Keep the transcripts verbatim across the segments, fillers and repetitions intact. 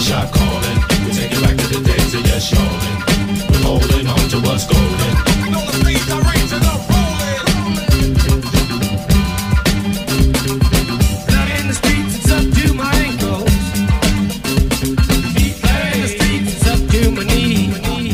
shot calling. We take it back to the days of yes, y'allin'. We're holding on to what's golden. On the streets, I'm raging up, rolling. Now in the streets, it's up to my ankles. Feet flat in the streets, it's up to my knees.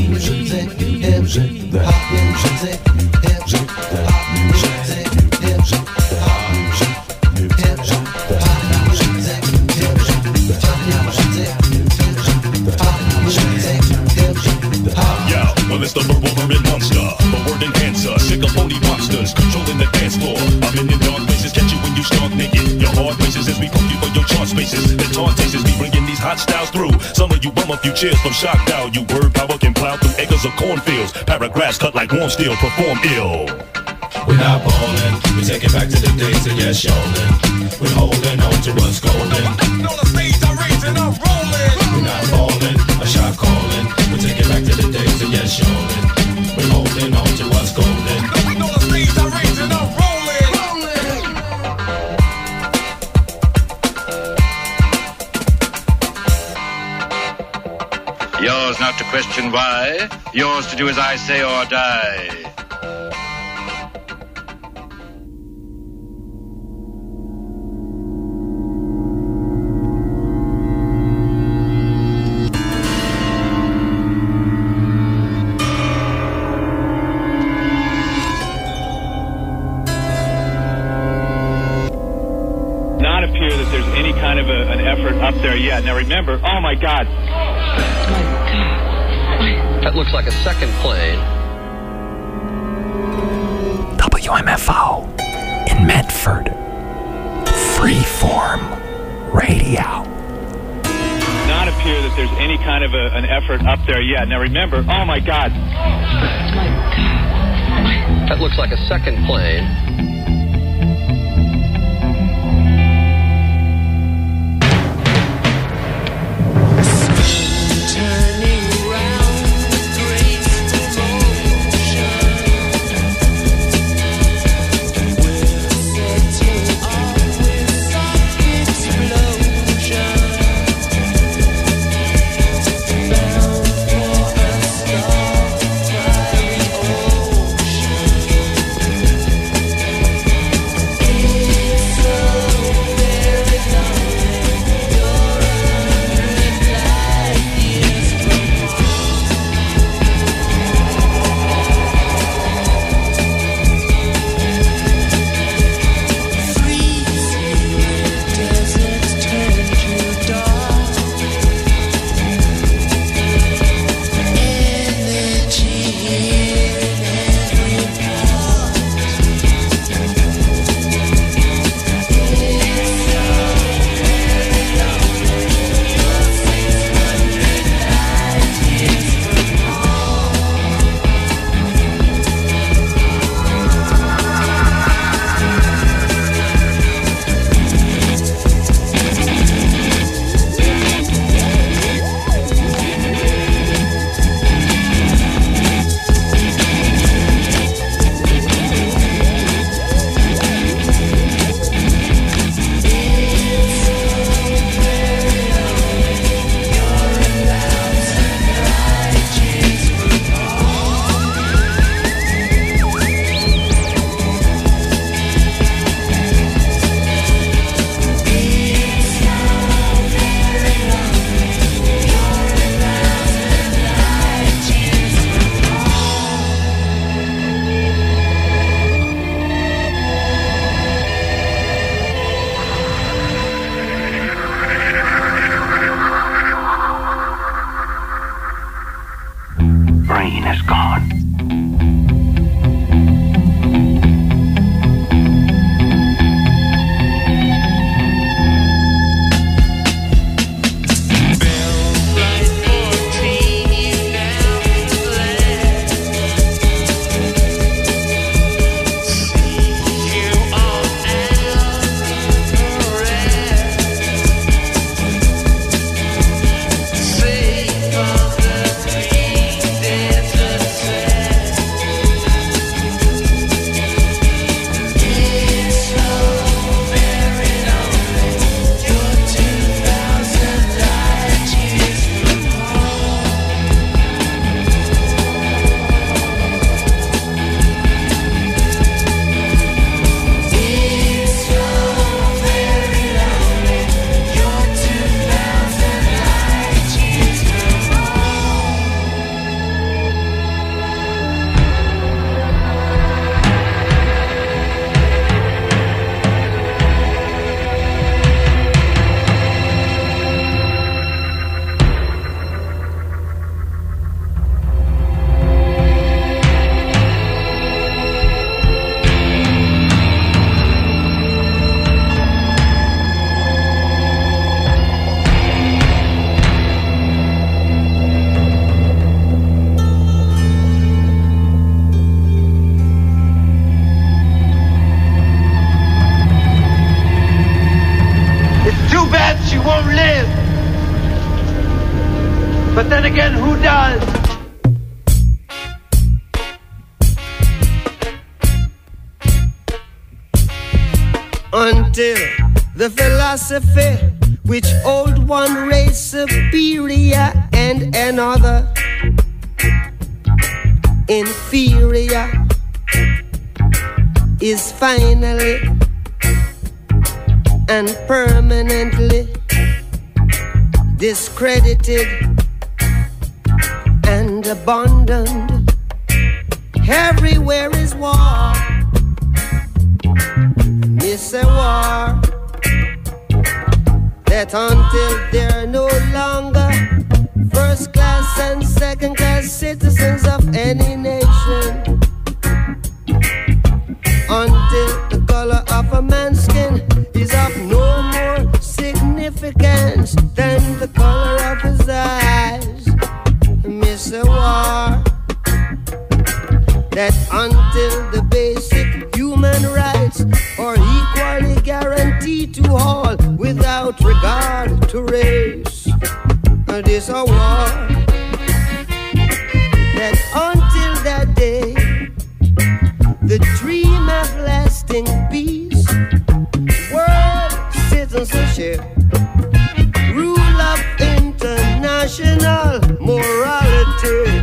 Well, it's the verbal vermin monster, the word enhancer, sick of phony monsters, controlling the dance floor. I'm in dark places, catch you when you start naked. Your hard races as we pump you for your chart spaces. The taunt tastes we bringing these hot styles through. Some of you bum a few cheers from shock value. Word power can plow through acres of cornfields. Paragraphs cut like warm steel, perform ill. We're not ballin', we take it back to the days of yes, y'allin'. We're holding on to what's golden. On the stage, I'm raging, I'm rolling. We're not ballin', a shot calling. We take it back to the days of yes, y'allin'. We're holding on to what's golden. On the stage, I'm raging, I'm rolling. Yours not to question why, yours to do as I say or die. Up there yet. Now remember, oh my God. That looks like a second plane. W M F O in Medford. Freeform Radio. Not appear that there's any kind of a, an effort up there yet. Now remember, oh my God. That looks like a second plane. But then again, who does? Until the philosophy which hold one race superior and another inferior is finally and permanently discredited and abandoned. Everywhere is war. It's a war that until they're no longer first class and second class citizens of any nation, until the color of a man's skin is of no more significance than the color of his eyes. Miss a war that until the basic human rights are equally guaranteed to all without regard to race. This a war that until that day, the dream of lasting peace, world citizenship, rule of international morality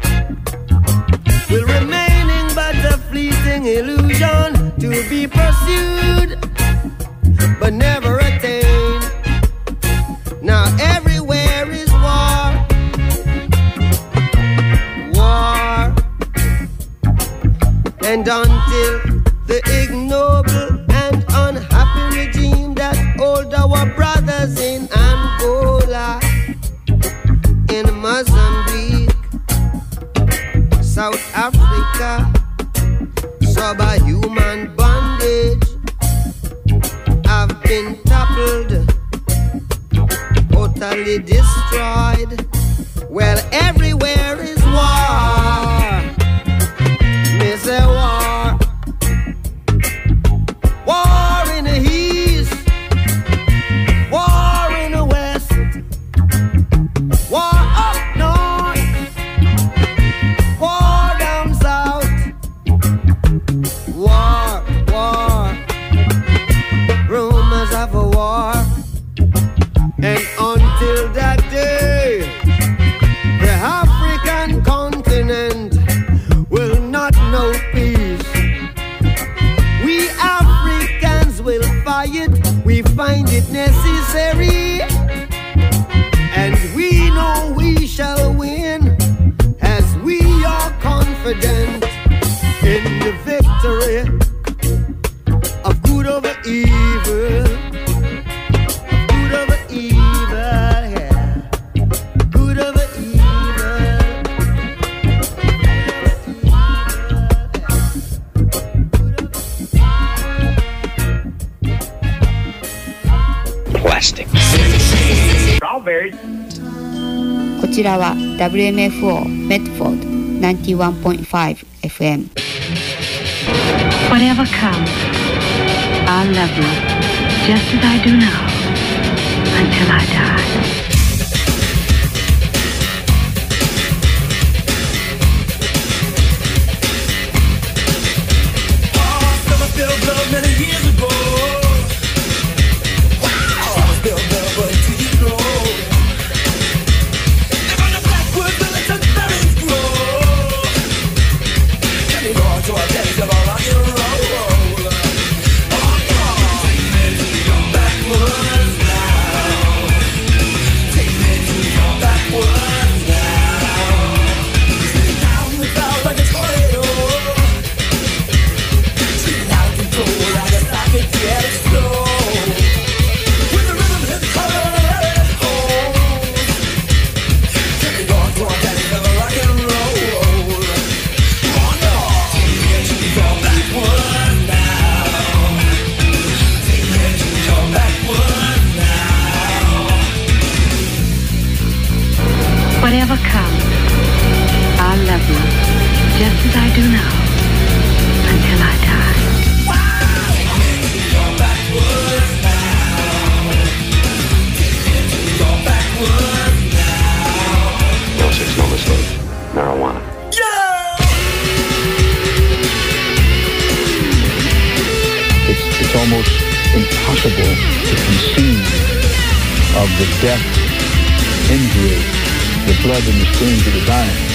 will remaining but a fleeting illusion to be pursued but never attained. Now everywhere is war, war, and until the ignoble and unhappy regime that hold our brothers in Angola, in Mozambique, South Africa, subhuman bondage have been toppled, totally destroyed. Well, everywhere is war. Miss a war. War in the east, war in the west, war up north, war down south, war, war, rumors of a war. And until that day, the African continent will not know peace. We Africans will fight, we find it necessary, and we know we shall win, as we are confident in the victory of good over evil. Good over evil, yeah. Good over evil. Plastic. Strawberries. こちらは ダブリューエムエフオー Medford ナインティワンポイントファイブ エフエム。 Whatever comes, I'll love you just as I do now until I die. Many years ago, wow, I was built up, but do you know? And on the backwoods militant berries grow. Can you go on to our days of our rock and roll? Oh, oh, take me to your backwoods now. Take me to your backwoods now. Sitting down the clouds like a tornado. Like a socket, yeah, it's slow. With the rhythm hit the color and let it hold. Take me on to our daddy's of a rock and roll. Oh no, take me to your backwoods now. Take me to your backwoods now. Whatever comes, I'll love you just as I do now until I die. Backwoods now. the death, injury, the blood and the screams of the dying.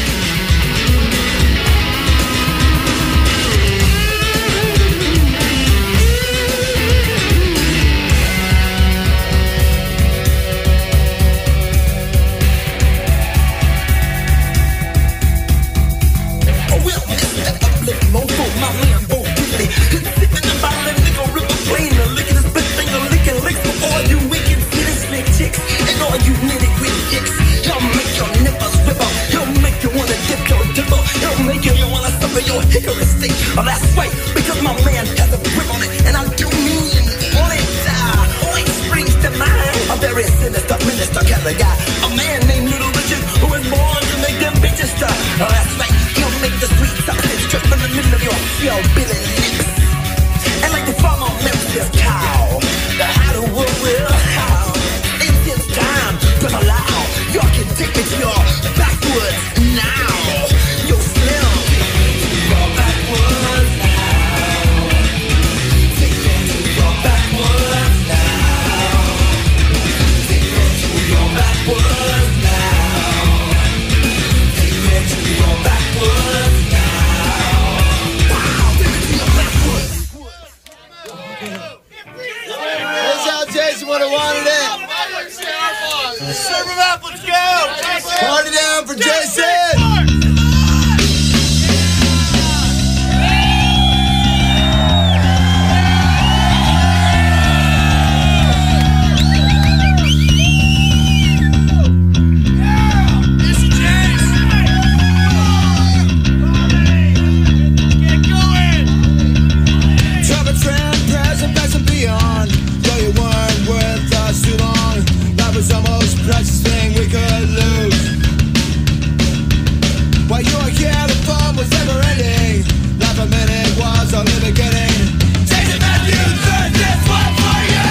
Oh, that's right, because my man has a grip on it, and I do mean on it. Uh, always springs to mind a very sinister minister kind of guy, a man named Little Richard, who was born to make them bitches stop. Oh, that's right, he'll make the sweet substance strip from the middle of your shell, billy lips. And like the farmer milks his cow, the how the world will how. It's his time to allow. Y'all can take me to your backwoods now. You'll smell your backwoods now. Take me to your backwoods now. Take me to your backwoods now. Take me to your backwoods now. Wow, take me to your backwoods. That's how Jason would have wanted it. Serve him up, let's go! Party down for Jason! Was almost the precious thing we could lose. While you were here, the fun was never ending. Life a minute was only beginning. Jason Matthews, doing this one for you.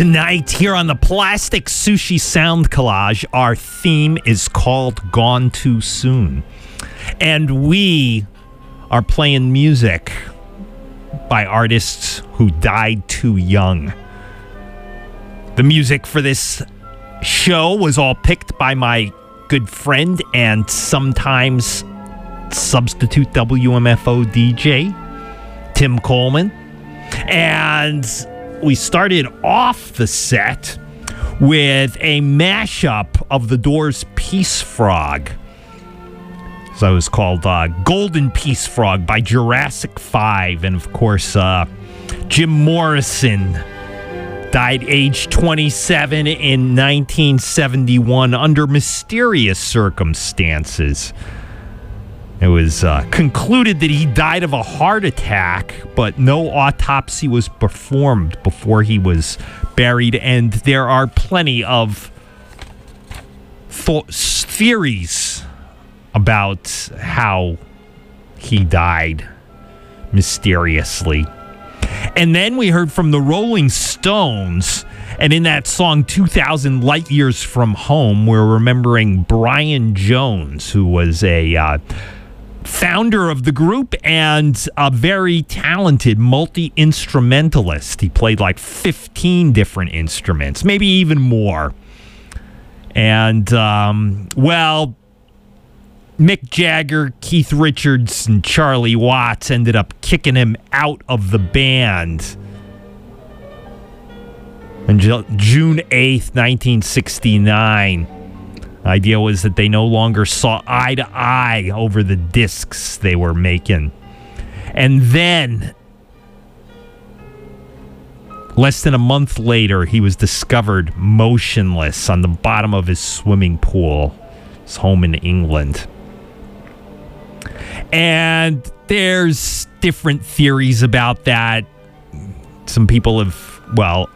Tonight, here on the Plastic Sushi Sound Collage, our theme is called Gone Too Soon. And we are playing music by artists who died too young. The music for this show was all picked by my good friend and sometimes substitute W M F O D J, Tim Coleman. And we started off the set with a mashup of the Doors' Peace Frog. So it was called uh, Golden Peace Frog by Jurassic five. And of course, uh, Jim Morrison died age twenty-seven in nineteen seventy-one under mysterious circumstances. It was uh, concluded that he died of a heart attack, but no autopsy was performed before he was buried. And there are plenty of th- theories about how he died mysteriously. And then we heard from the Rolling Stones, and in that song two thousand Light Years from Home, we're remembering Brian Jones, who was a uh, founder of the group and a very talented multi-instrumentalist. He played like fifteen different instruments, maybe even more. And, um, well, Mick Jagger, Keith Richards, and Charlie Watts ended up kicking him out of the band on June eighth, nineteen sixty-nine. The idea was that they no longer saw eye to eye over the discs they were making. And then, less than a month later, he was discovered motionless on the bottom of his swimming pool, his home in England. And there's different theories about that. Some people have, well,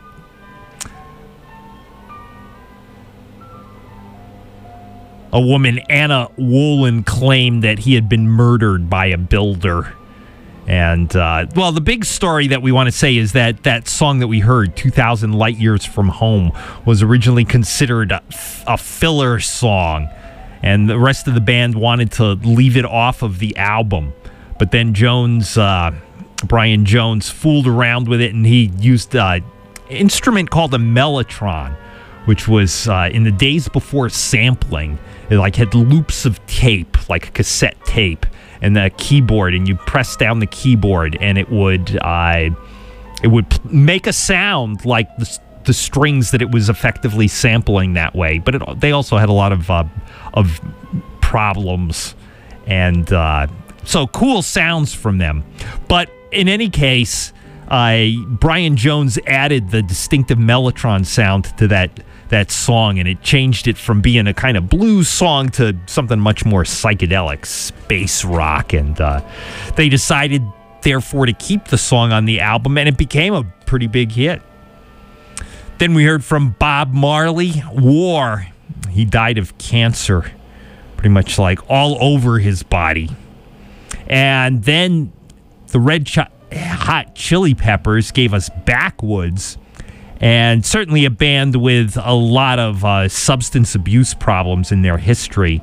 a woman, Anna Wolin, claimed that he had been murdered by a builder. And, uh, well, the big story that we want to say is that that song that we heard, two thousand Light Years from Home, was originally considered a, a filler song. And the rest of the band wanted to leave it off of the album. But then Jones, uh, Brian Jones, fooled around with it, and he used an instrument called a mellotron, which was uh, in the days before sampling. It like had loops of tape, like cassette tape, and the keyboard, and you press down the keyboard, and it would uh, it would make a sound like the, the strings that it was effectively sampling that way. But it, they also had a lot of uh, of problems, and uh, so cool sounds from them. But in any case, uh, Brian Jones added the distinctive mellotron sound to that. that song, and it changed it from being a kind of blues song to something much more psychedelic, space rock, and uh, they decided, therefore, to keep the song on the album, and it became a pretty big hit. Then we heard from Bob Marley, War. He died of cancer, pretty much like all over his body. And then the Red Ch- Hot Chili Peppers gave us Backwoods, and certainly a band with a lot of uh, substance abuse problems in their history.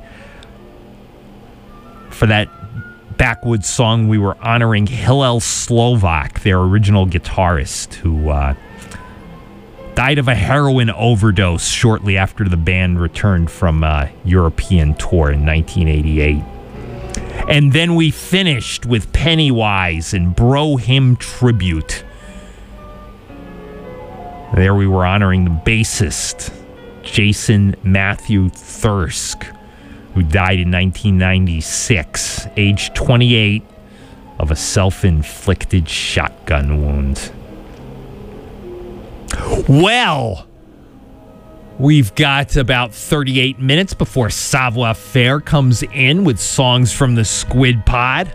For that Backwoods song, we were honoring Hillel Slovak, their original guitarist, who uh, died of a heroin overdose shortly after the band returned from a European tour in nineteen eighty-eight. And then we finished with Pennywise and Bro Hymn Tribute. There we were honoring the bassist, Jason Matthew Thirsk, who died in nineteen ninety-six, age twenty-eight, of a self-inflicted shotgun wound. Well, we've got about thirty-eight minutes before Savoir Faire comes in with songs from the Squid Pod.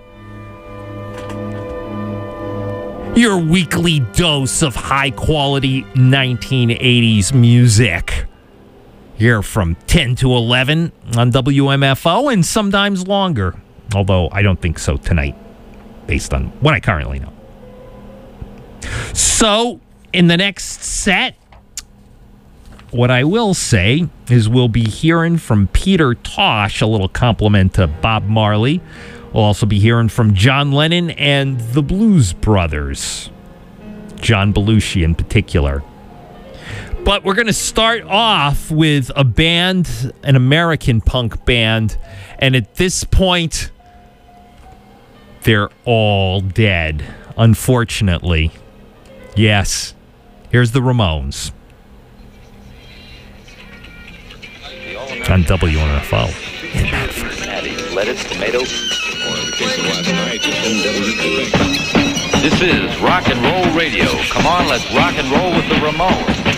Your weekly dose of high-quality nineteen eighties music. Here from ten to eleven on W M F O, and sometimes longer. Although I don't think so tonight, based on what I currently know. So, in the next set, what I will say is we'll be hearing from Peter Tosh, a little compliment to Bob Marley. We'll also be hearing from John Lennon and the Blues Brothers, John Belushi in particular. But we're going to start off with a band, an American punk band, and at this point, they're all dead, unfortunately. Yes, here's the Ramones on W N F O in Medford. Lettuce, tomato. This is Rock and Roll Radio. Come on, let's rock and roll with the Ramones.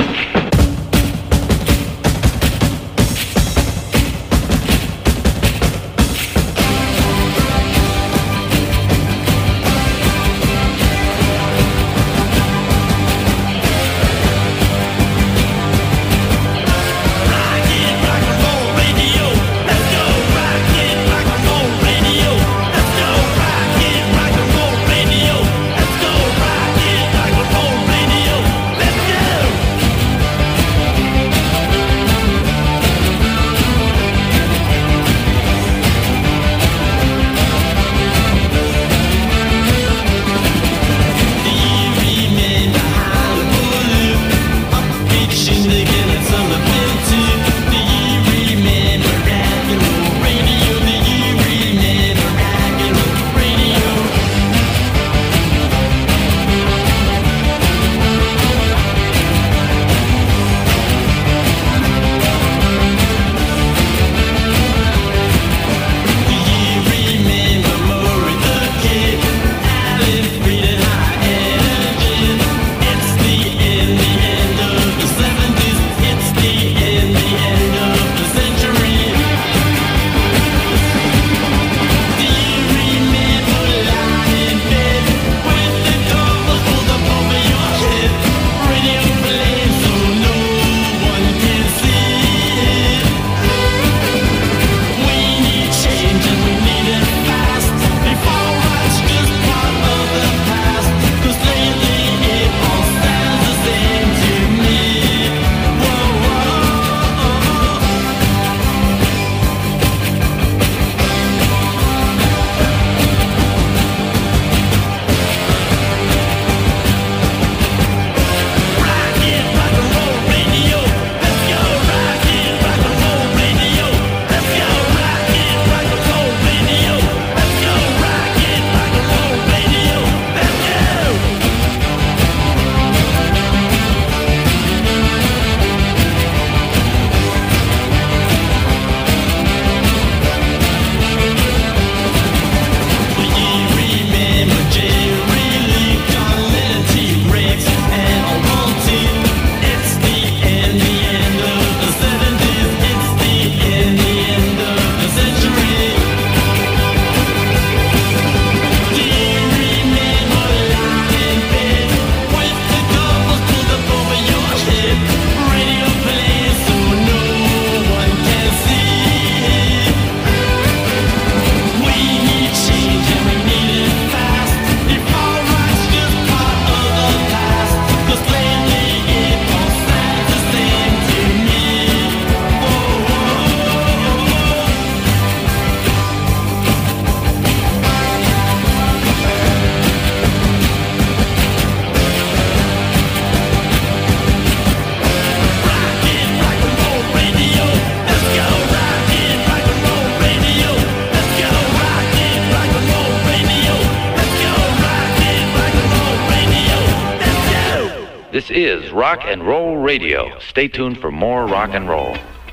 This is Rock and Roll Radio. Stay tuned for more rock and roll.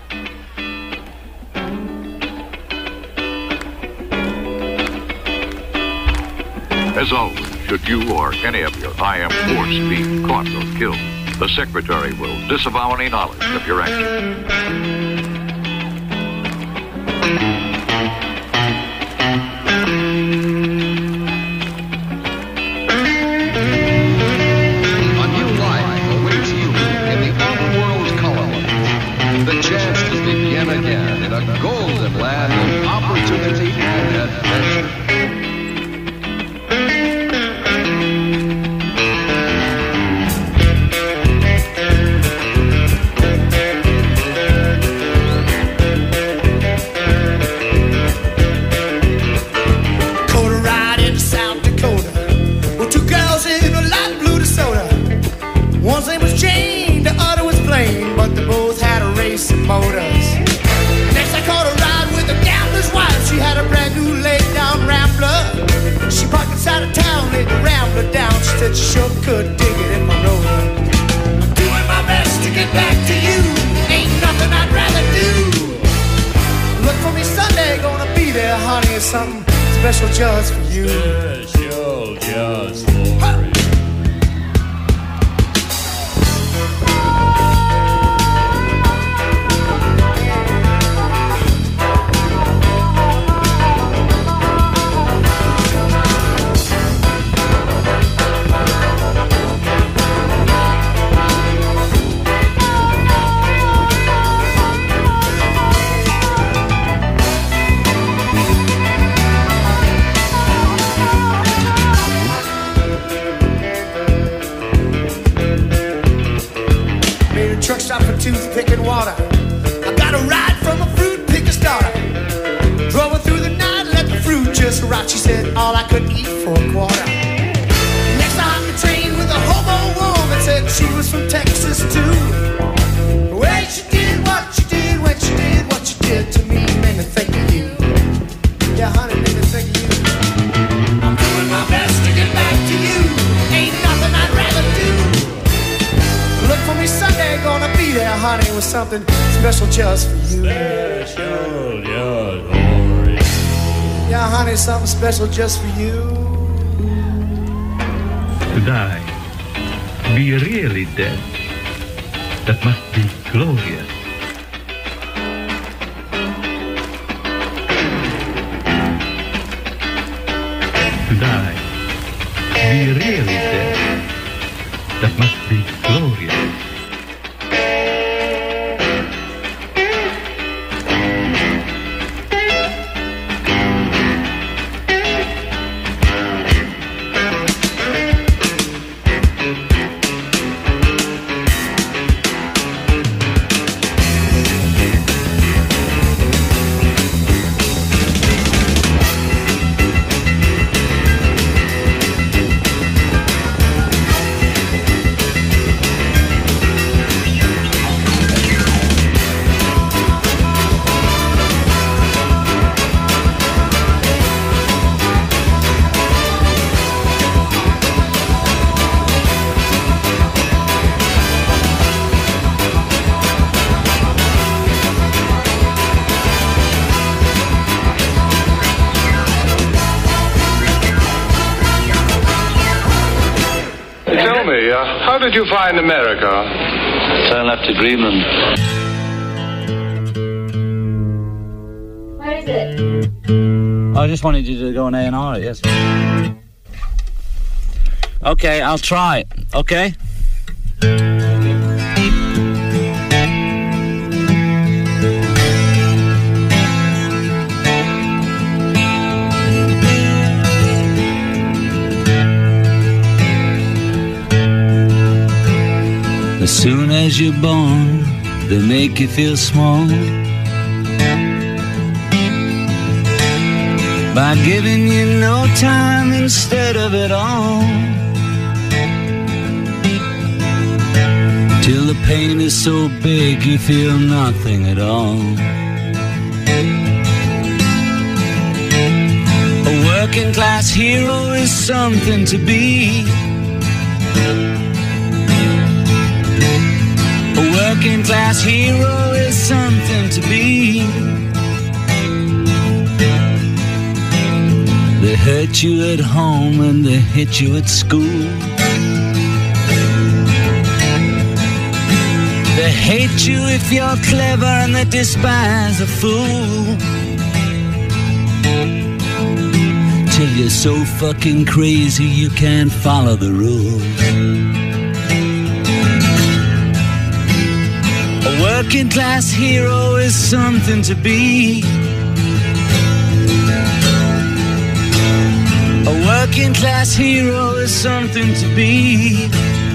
As always, should you or any of your I M force be caught or killed, the Secretary will disavow any knowledge of your actions. Again in a golden land of opportunity and adventure. Motors. Next I caught a ride with a gambler's wife. She had a brand new laid down Rambler. She parked inside of town, laid the Rambler down. She said she sure could dig it if I rode her. I'm doing my best to get back to you. Ain't nothing I'd rather do. Look for me Sunday, gonna be there, honey. It's something special just for you. Special just for you. Truck stop for toothpick and water. I got a ride from a fruit picker's daughter. Drove her through the night, let the fruit just rot. She said all I could eat for a quarter. Next I hopped the train with a hobo woman. Said she was from Texas too. The way she did what she did when she did what she did to me made me think of you. Yeah, honey, made me think of you. I'm doing my best to get back to you. Ain't nothing I'd rather do. Look for me Sunday, gonna be there, honey, with something special just for you. Special just for you. Yeah, honey, something special just for you. To die, be really dead, that must be glorious. To die, be really dead, that must be glorious. How did you find America? So I left to Greenland. Where is it? I just wanted you to go on A and R it, yes. Okay, I'll try it, okay? As soon as you're born, they make you feel small by giving you no time instead of it all, till the pain is so big you feel nothing at all. A working class hero is something to be. A working class hero is something to be. They hurt you at home and they hit you at school. They hate you if you're clever and they despise a fool. Till you're so fucking crazy you can't follow the rules. A working class hero is something to be. A working class hero is something to be.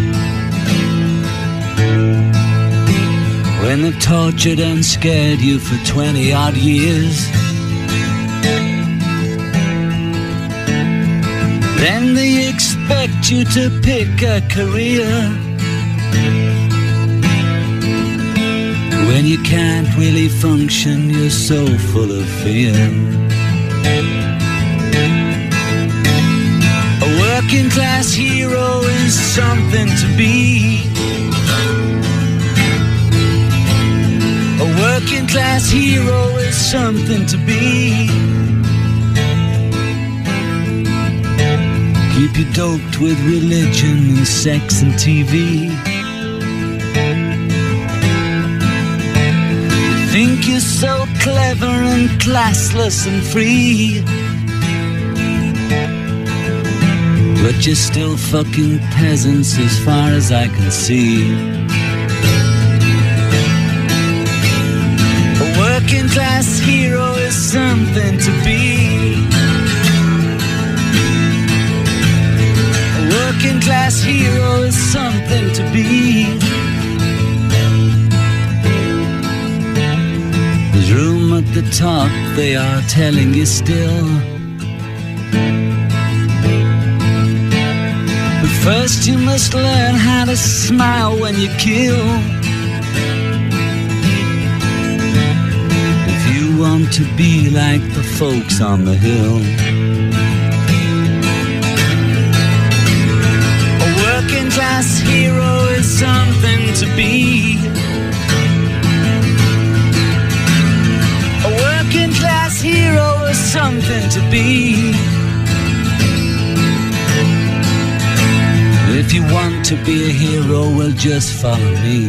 When they've tortured and scared you for twenty odd years, then they expect you to pick a career. When you can't really function, you're so full of fear. A working class hero is something to be. A working class hero is something to be. Keep you doped with religion and sex and T V. You think you're so clever and classless and free, but you're still fucking peasants as far as I can see. A working class hero is something to be. A working class hero is something to be. There's room at the top, they are telling you still. But first you must learn how to smile when you kill. If you want to be like the folks on the hill. A working class hero is something to be. A working class hero is something to be. If you want to be a hero, well, just follow me.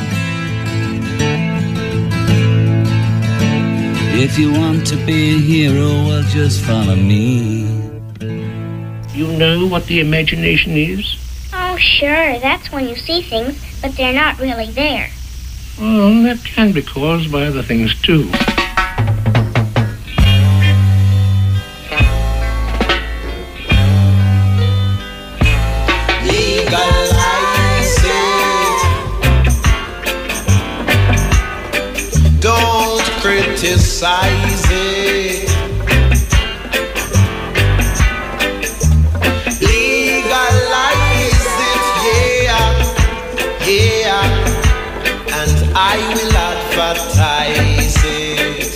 If you want to be a hero, well, just follow me. You know what the imagination is? Oh, sure. That's when you see things, but they're not really there. Well, that can be caused by other things, too. Legalize it. Don't criticize it. Legalize it, yeah, yeah, and I will advertise it.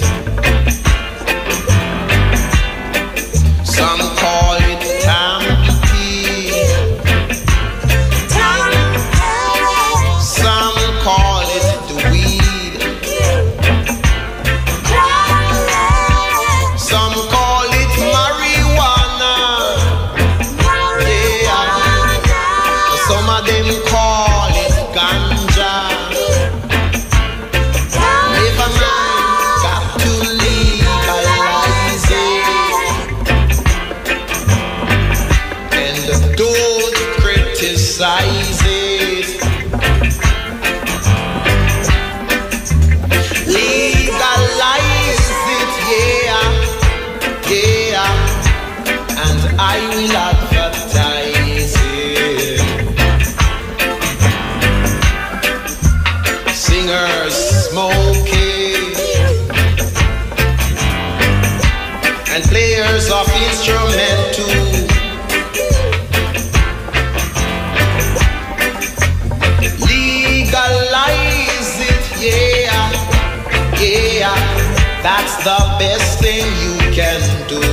Some call it tampy. Some call it the weed. Some call it marijuana. Yeah. Some of them call it ganja. Never mind, got to legalize it. And don't criticize it. Legalize it, yeah, yeah, and I will advertise it. Singers smoking and players of instrument too. Legalize it, yeah, yeah, that's the best thing you can do.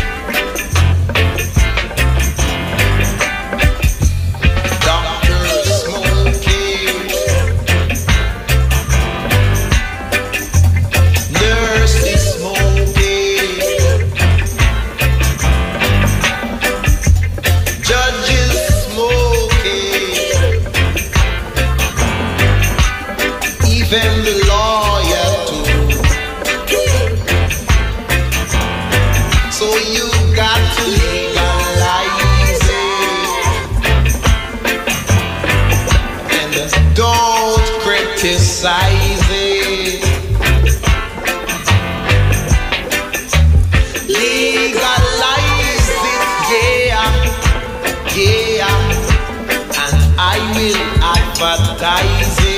Doctors smoking, nurses smoking, judges smoking, even the lawyer too. So you got to legalize it and don't criticize it. Legalize it, yeah, yeah, and I will advertise it.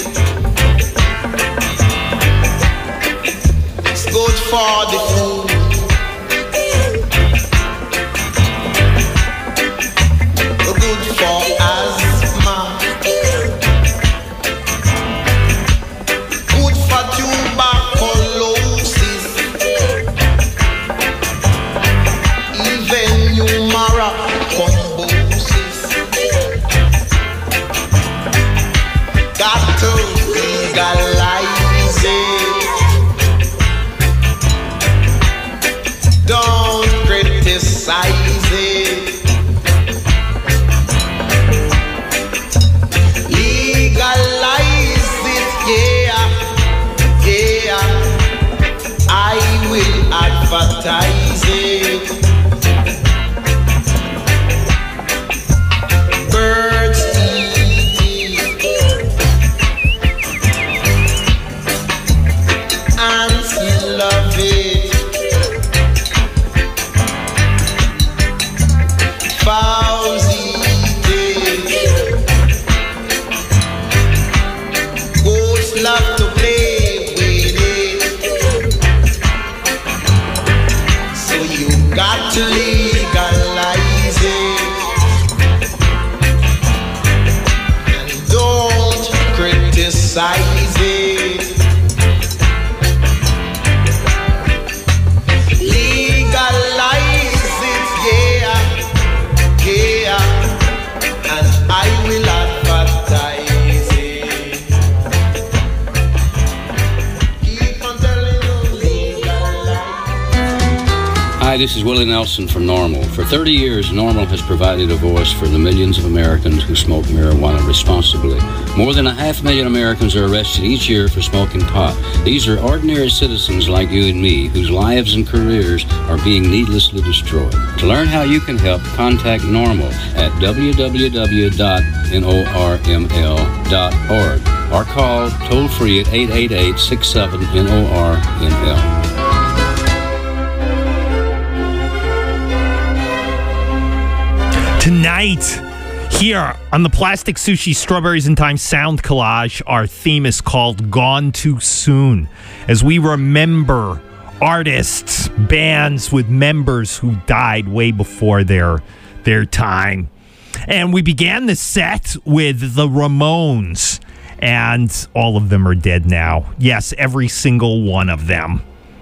It's good for the food. Good for asthma, good and she love it. Fauzi did. Ghosts love to play with it. So you got to legalize it. And don't criticize it. Hi, this is Willie Nelson from NORML. For thirty years, NORML has provided a voice for the millions of Americans who smoke marijuana responsibly. More than a half million Americans are arrested each year for smoking pot. These are ordinary citizens like you and me, whose lives and careers are being needlessly destroyed. To learn how you can help, contact NORML at w w w dot norml dot org or call toll-free at eight eight eight, six seven, N O R M L. Tonight, here on the Plastic Sushi Strawberries in Time Sound Collage, our theme is called Gone Too Soon, as we remember artists, bands with members who died way before their, their time. And we began the set with the Ramones, and all of them are dead now. Yes, every single one of them.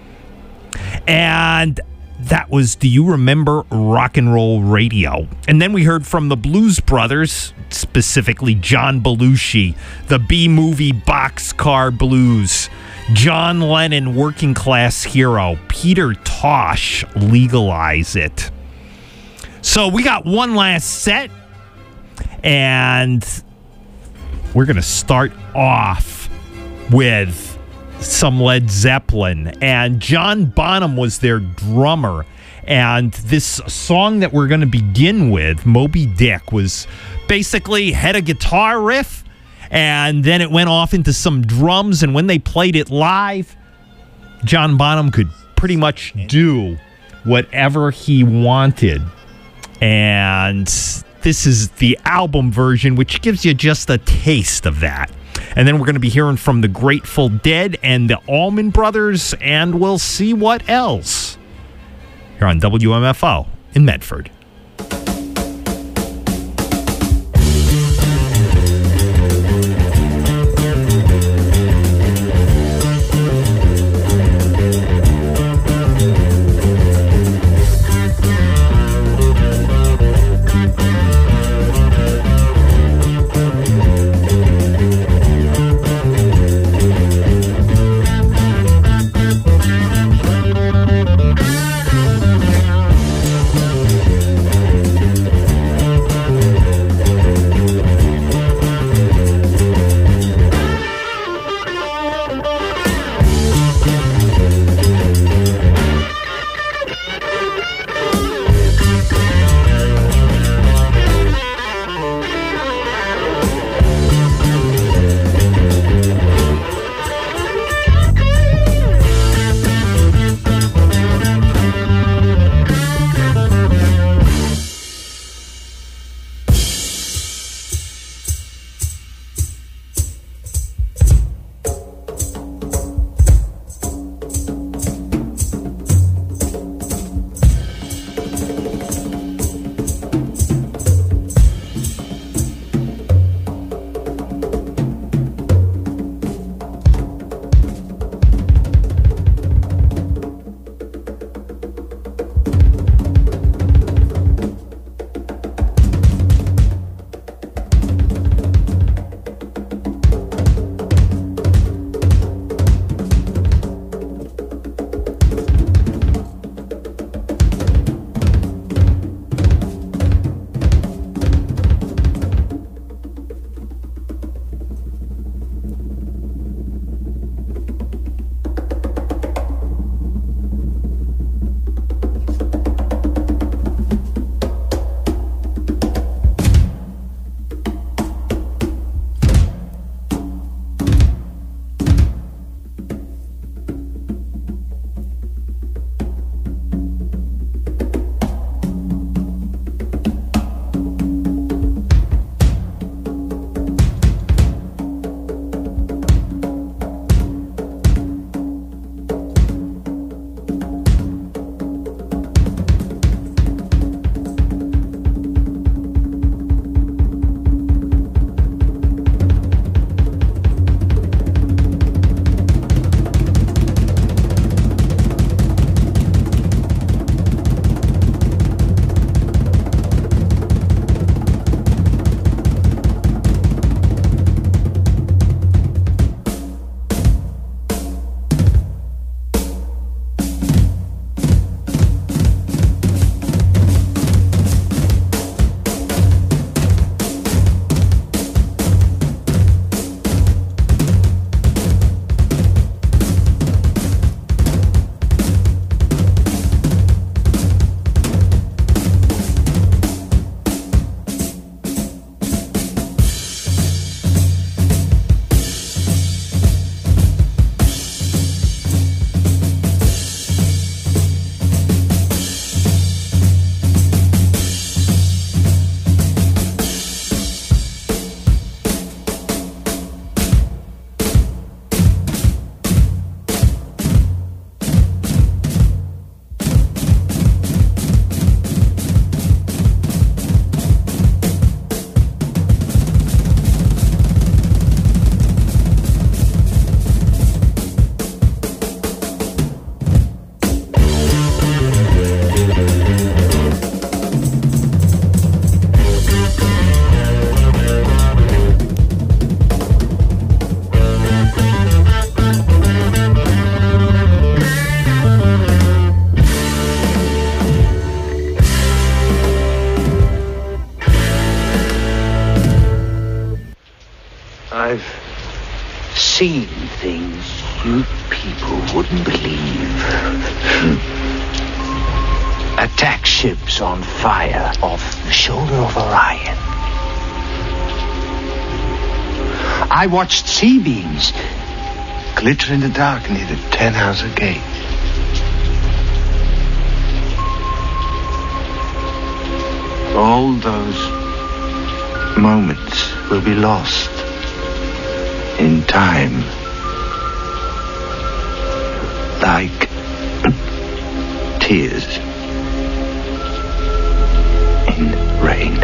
And that was Do You Remember Rock and Roll Radio? And then we heard from the Blues Brothers, specifically John Belushi, the B-movie Boxcar Blues, John Lennon, Working Class Hero, Peter Tosh, Legalize It. So we got one last set, and we're going to start off with some Led Zeppelin, and John Bonham was their drummer, and this song that we're going to begin with, Moby Dick, was basically had a guitar riff, and then it went off into some drums, and when they played it live, John Bonham could pretty much do whatever he wanted. And this is the album version, which gives you just a taste of that. And then we're going to be hearing from the Grateful Dead and the Allman Brothers, and we'll see what else here on W M F O in Medford. You people wouldn't believe. Attack ships on fire off the shoulder of Orion. I watched C-beams glitter in the dark near the Tannhauser Gate. All those moments will be lost in time, like tears in rain.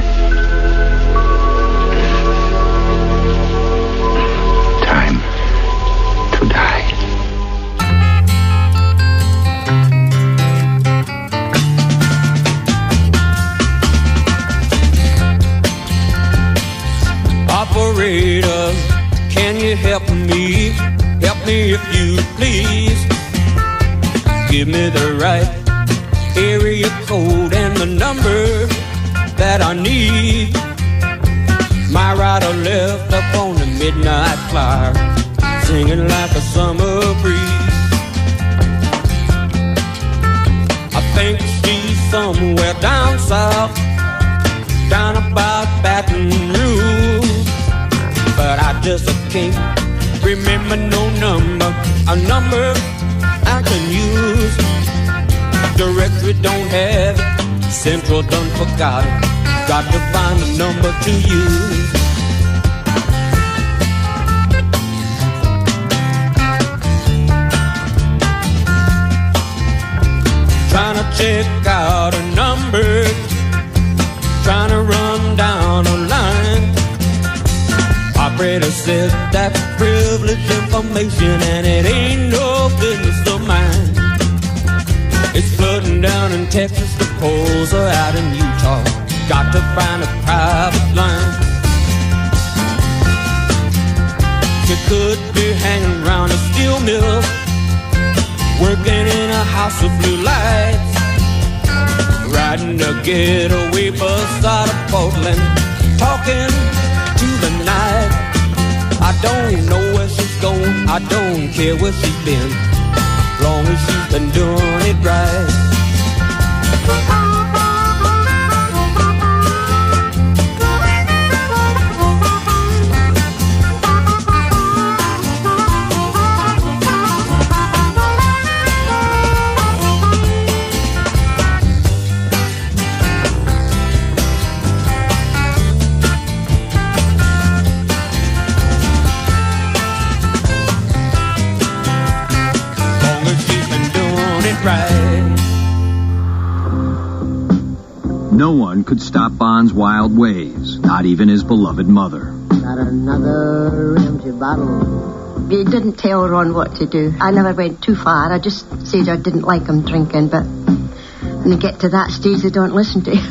Time to die. Operator, can you help me? Help me if you please. Give me the right area code and the number that I need. My rider left up on the midnight flyer, singing like a summer breeze. I think she's somewhere down south, down about Baton Rouge, but I just can't remember no number, a number I can use. Directory don't have it, Central done forgot it. Got to find a number to use. Trying to check out a number, trying to run down a line. Operator says that's privileged information and it ain't no business of mine. It's flooding down in Texas, the poles are out in Utah. Got to find a private line. You could be hanging around a steel mill, working in a house of blue lights, riding a getaway bus out of Portland, talking to the night. I don't know where she's going, I don't care where she's been, as long as she's been doing it right. No one could stop Bond's wild ways, not even his beloved mother. Got another empty bottle. It didn't tell Ron what to do. I never went too far. I just said I didn't like him drinking, but when you get to that stage, they don't listen to you.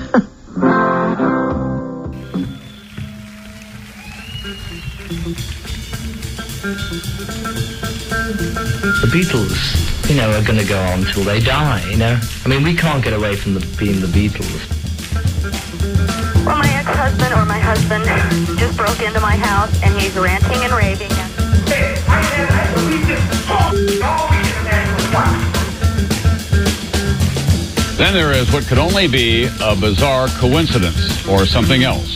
The Beatles, you know, are going to go on till they die, you know? I mean, we can't get away from the, being the Beatles. Well, my ex-husband or my husband just broke into my house and he's ranting and raving. And... Then there is what could only be a bizarre coincidence or something else.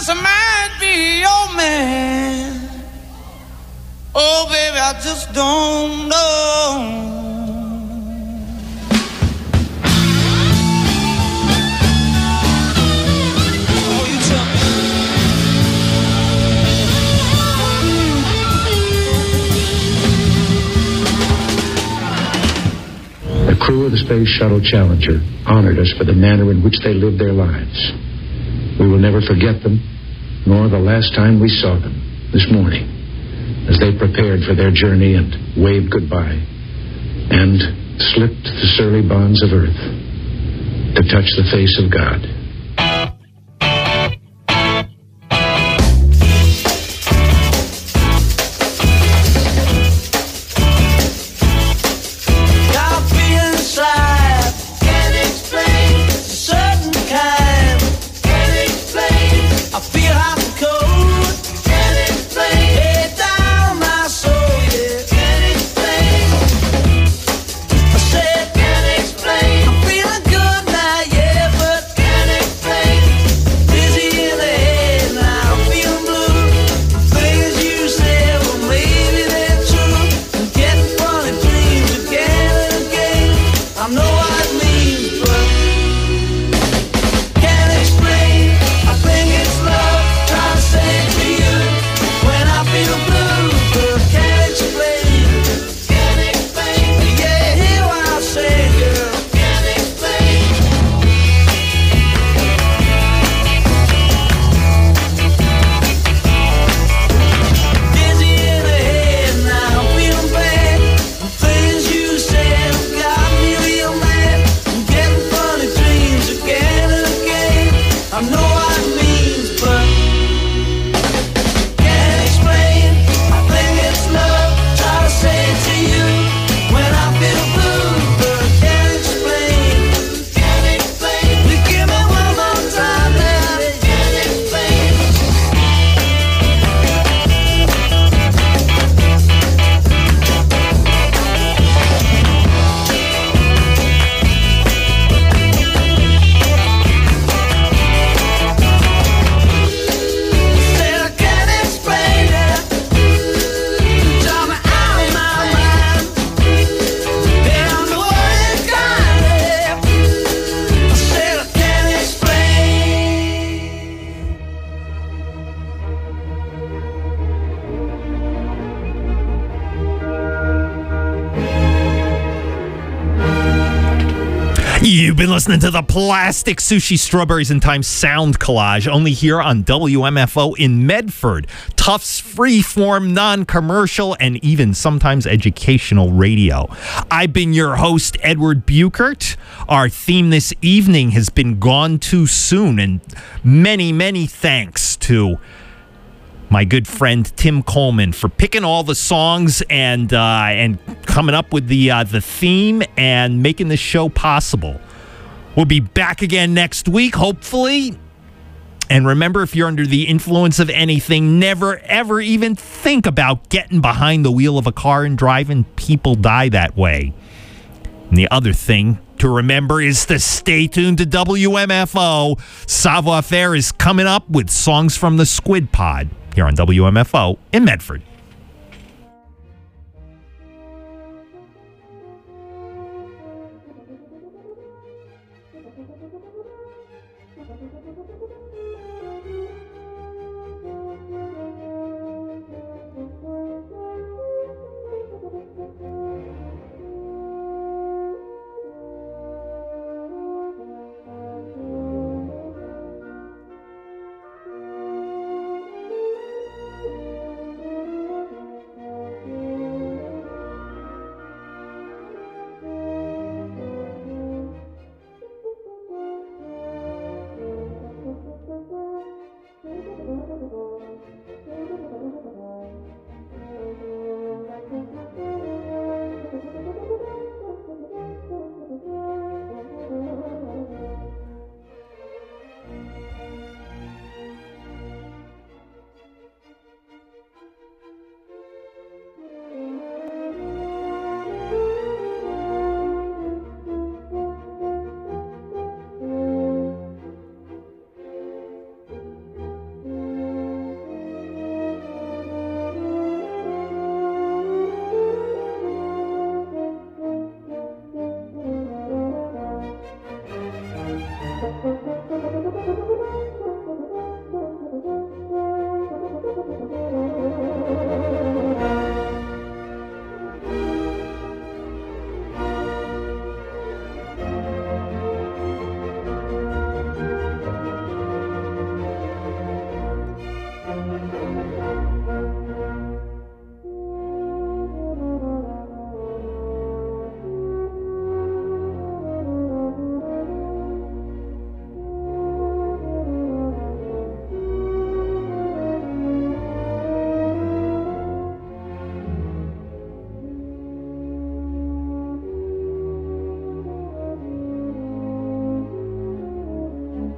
I might be your man. Oh, baby, I just don't know. The crew of the Space Shuttle Challenger honored us for the manner in which they lived their lives. We will never forget them, nor the last time we saw them this morning, as they prepared for their journey and waved goodbye, and slipped the surly bonds of Earth to touch the face of God. You've been listening to the Plastic Sushi Strawberries in Time sound collage, only here on W M F O in Medford. Tufts freeform, non-commercial, and even sometimes educational radio. I've been your host, Edward Buchert. Our theme this evening has been Gone Too Soon, and many, many thanks to my good friend Tim Coleman for picking all the songs and uh, and coming up with the uh, the theme and making this show possible. We'll be back again next week, hopefully. And remember, if you're under the influence of anything, never, ever even think about getting behind the wheel of a car and driving. People die that way. And the other thing to remember is to stay tuned to W M F O. Savoir Faire is coming up with songs from the Squid Pod here on W M F O in Medford.